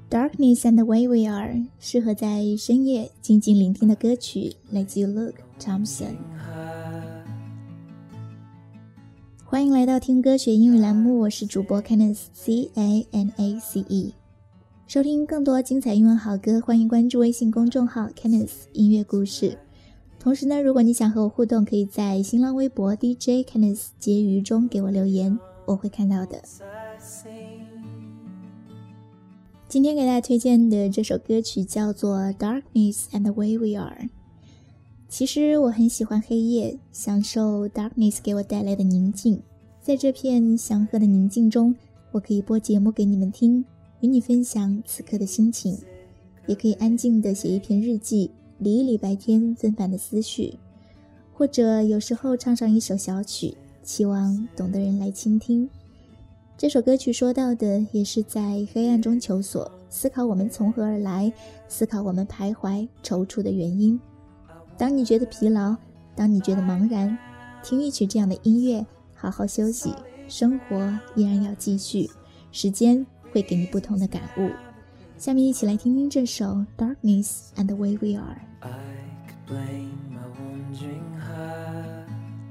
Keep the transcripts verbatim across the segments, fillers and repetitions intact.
Darkness and the Way We Are 适合在深夜静静聆听的歌曲，来自于 Luke Thompson。欢迎来到听歌学英语栏目，我是主播 Cannace C A N A C E。 收听更多精彩英文好歌，欢迎关注微信公众号 Cannace 音乐故事。同时呢，如果你想和我互动，可以在新浪微博 D J Cannace 结余中给我留言，我会看到的。今天给大家推荐的这首歌曲叫做 Darkness and the Way We Are。 其实我很喜欢黑夜，享受 Darkness 给我带来的宁静。在这片祥和的宁静中，我可以播节目给你们听，与你分享此刻的心情，也可以安静地写一篇日记，理一理白天纷繁的思绪，或者有时候唱上一首小曲，期望懂的人来倾听。这首歌曲说到的也是在黑暗中求索，思考我们从何而来，思考我们徘徊踌躇的原因。当你觉得疲劳，当你觉得茫然，听一曲这样的音乐，好好休息，生活依然要继续，时间会给你不同的感悟。下面一起来听听这首 Darkness and the Way We Are。 I could blame my wandering heart,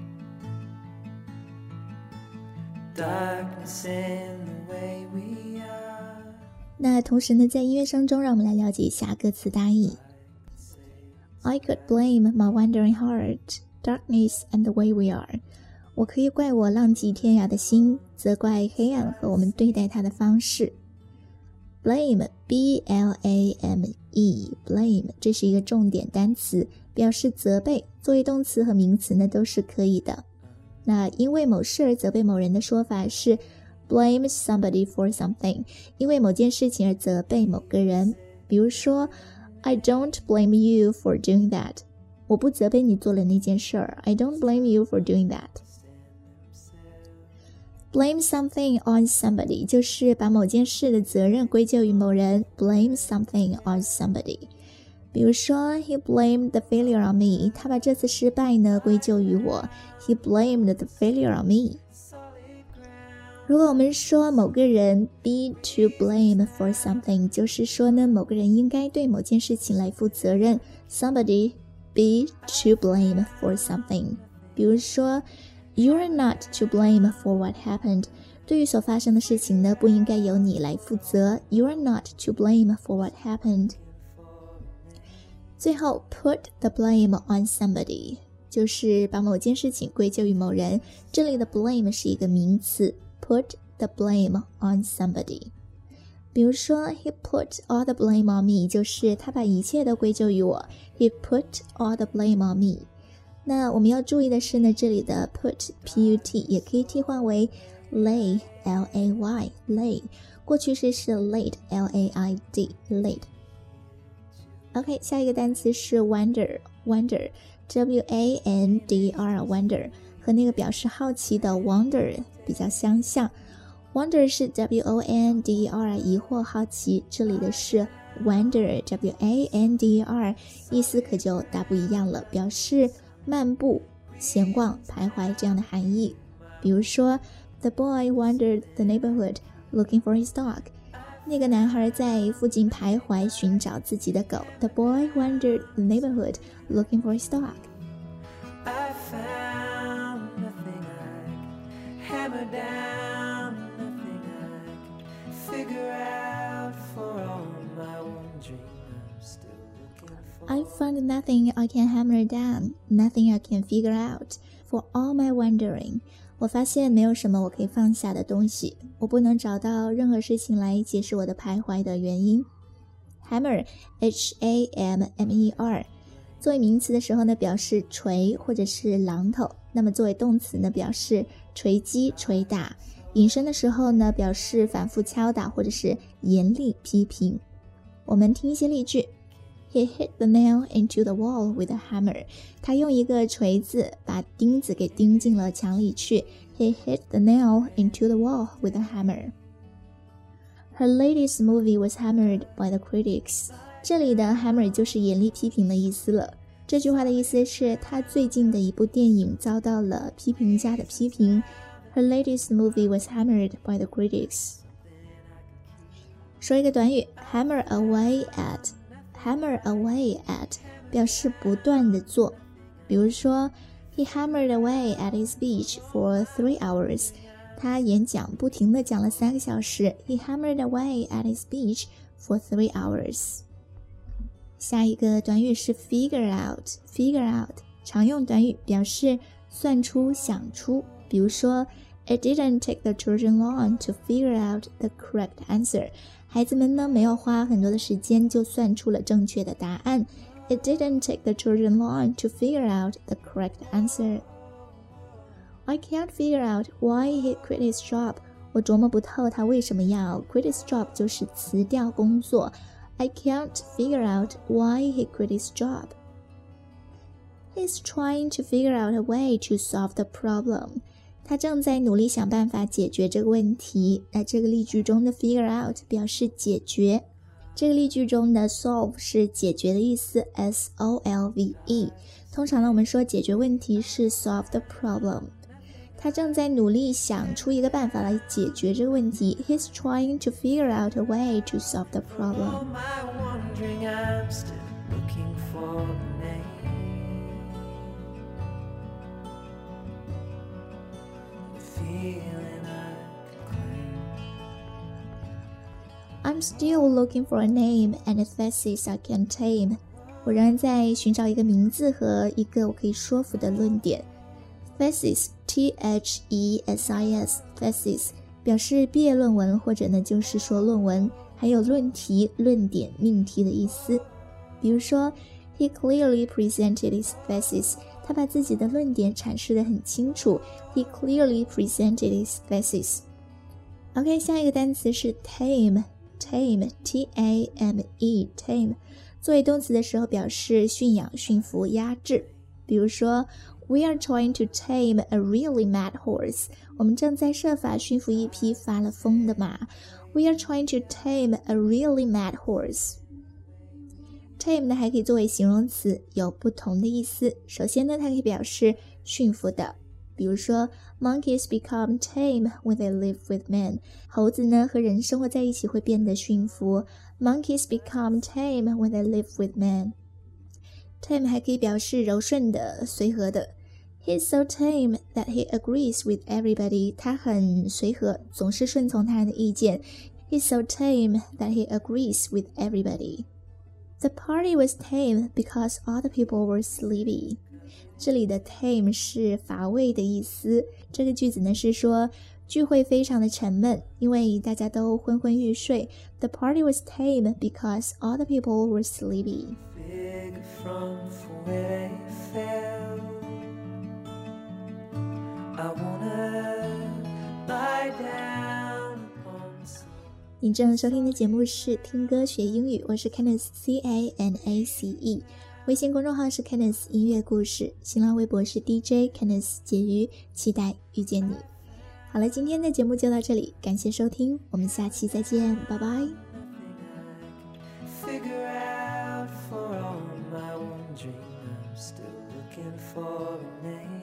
darkness in the way we are。 那同时呢，在音乐声中，让我们来了解一下歌词大意。 I could blame my wandering heart, darkness and the way we are。 我可以怪我浪迹天涯的心，责怪黑暗和我们对待它的方式。 Blame, B L A M E, blame 这是一个重点单词，表示责备，作为动词和名词呢都是可以的。那因为某事而责备某人的说法是 blame somebody for something， 因为某件事情而责备某个人。比如说 I don't blame you for doing that， 我不责备你做了那件事儿。 I don't blame you for doing that。 Blame something on somebody 就是把某件事的责任归咎于某人。 Blame something on somebody， 比如说 He blamed the failure on me， 他把这次失败呢归咎于我。 He blamed the failure on me。 如果我们说某个人 be to blame for something， 就是说呢某个人应该对某件事情来负责任。 Somebody be to blame for something， 比如说You are not to blame for what happened， 对于所发生的事情呢不应该由你来负责。 You are not to blame for what happened。 最后 put the blame on somebody， 就是把某件事情归咎于某人。这里的 blame 是一个名词， put the blame on somebody。 比如说 He put all the blame on me， 就是他把一切都归咎于我。 He put all the blame on me。那我们要注意的是呢，这里的 put P U T 也可以替换为 lay L A Y lay， 过去式是 laid L A I D laid。 OK， 下一个单词是 wonder wonder W A N D R wonder， 和那个表示好奇的 wonder 比较相像。 wonder 是 W O N D R 疑惑好奇，这里的是 wonder W A N D R， 意思可就大不一样了，表示漫步、闲逛、徘徊这样的含义。比如说 The boy wandered the neighborhood looking for his dog， 那个男孩在附近徘徊寻找自己的狗。 The boy wandered the neighborhood looking for his dog。 I found nothing I could hammer down, nothing I could figure out. For all my wandering, I'm still looking for I found nothing I can hammer down, nothing I can figure out. For all my wondering， 我发现没有什么我可以放下的东西，我不能找到任何事情来解释我的徘徊的原因。 Hammer H A M M E R 作为名词的时候呢，表示锤或者是榔头，那么作为动词呢，表示锤击、捶打。引申的时候呢，表示反复敲打或者是严厉批评。我们听一些例句。He hit the nail into the wall with a hammer。 他用一个锤子把钉子给钉进了墙里去。He hit the nail into the wall with a hammer。 Her latest movie was hammered by the critics。 这里的 hammer 就是严厉批评的意思了。这句话的意思是她最近的一部电影遭到了批评家的批评。Her latest movie was hammered by the critics。 说一个短语 hammer away at， hammer away at 表示不断的做，比如说 He hammered away at his speech for three hours， 他演讲不停地讲了三个小时。 He hammered away at his speech for three hours。 下一个短语是 figure out， figure out 常用短语表示算出想出，比如说 It didn't take the children long to figure out the correct answer， 孩子们呢没有花很多的时间就算出了正确的答案。It didn't take the children long to figure out the correct answer. I can't figure out why he quit his job. 我琢磨不透他为什么要 quit his job， 就是辞掉工作。I can't figure out why he quit his job. He's trying to figure out a way to solve the problem. 他正在努力想办法解决这个问题。那这个例句中的 figure out 表示解决。这个例句中的 solve 是解决的意思 S O L V E。 通常呢我们说解决问题是 solve the problem。 他正在努力想出一个办法来解决这个问题。 He's trying to figure out a way to solve the problem。 I'm still looking for a name and a thesis I can tame. 我仍然在寻找一个名字和一个我可以说服的论点。Thesis, T H E S I S, thesis 表示毕业论文或者呢就是说论文，还有论题、论点、命题的意思。比如说 He clearly presented his thesis. 他把自己的论点阐释得很清楚。He clearly presented his thesis. OK， 下一个单词是 tame。Tame, T A M E, tame 作为动词的时候表示驯养、驯服、压制。比如说 We are trying to tame a really mad horse. 我们正在设法驯服一匹发了疯的马。We are trying to tame a really mad horse. Tame 呢还可以作为形容词，有不同的意思。首先呢它可以表示驯服的，比如说 Monkeys become tame when they live with men. 猴子呢和人生活在一起会变得驯服。Monkeys become tame when they live with men. Tame 还可以表示柔顺的、随和的。He's so tame that he agrees with everybody. 他很随和，总是顺从他人的意见。He's so tame that he agrees with everybody. The party was tame because all the people were sleepy. 这里的 tame 是乏味的意思。这个句子呢是说聚会非常的沉闷，因为大家都昏昏欲睡。The party was tame because all the people were sleepy. Big from where they fell. I wanna lie down upon some. 你正收听的节目是听歌学英语，我是 Candice C A N A C E。微信公众号是 Candice 音乐故事，新浪微博是 D J Candice 婕妤，期待遇见你。好了，今天的节目就到这里，感谢收听，我们下期再见，拜拜。 Figure out for all my wondering, I'm still looking for a name.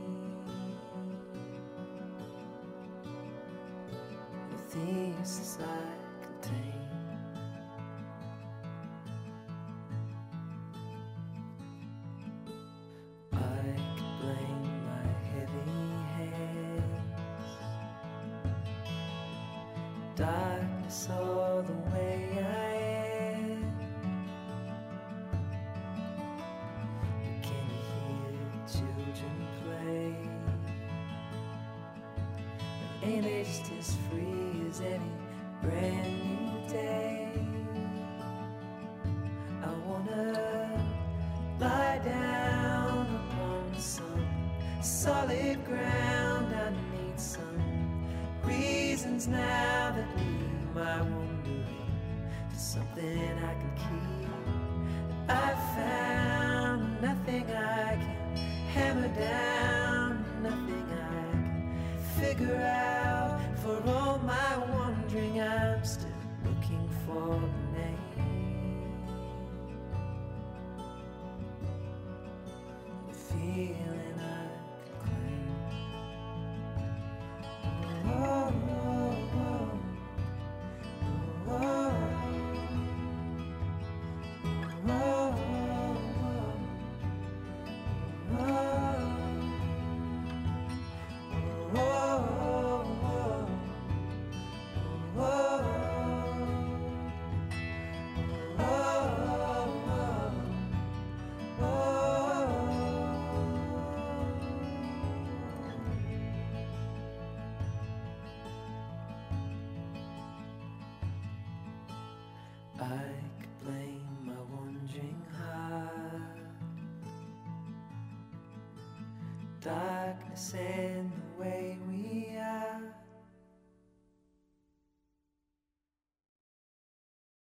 The things I contain. I could blame my heavy hands, darkness all the way I am. Can you hear children play? Ain't they just as free as any brand new day? I wanna lie down upon some solid ground. I need some reasons now that leave my wondering to something I can keep. I found nothing I can hammer down, nothing I can figure out. For all my wondering, I'm still looking for a name. The feeling I can claim. Oh, oh, oh, oh, oh. whoa, whoa, whoa, I could blame my wandering heart, darkness and the way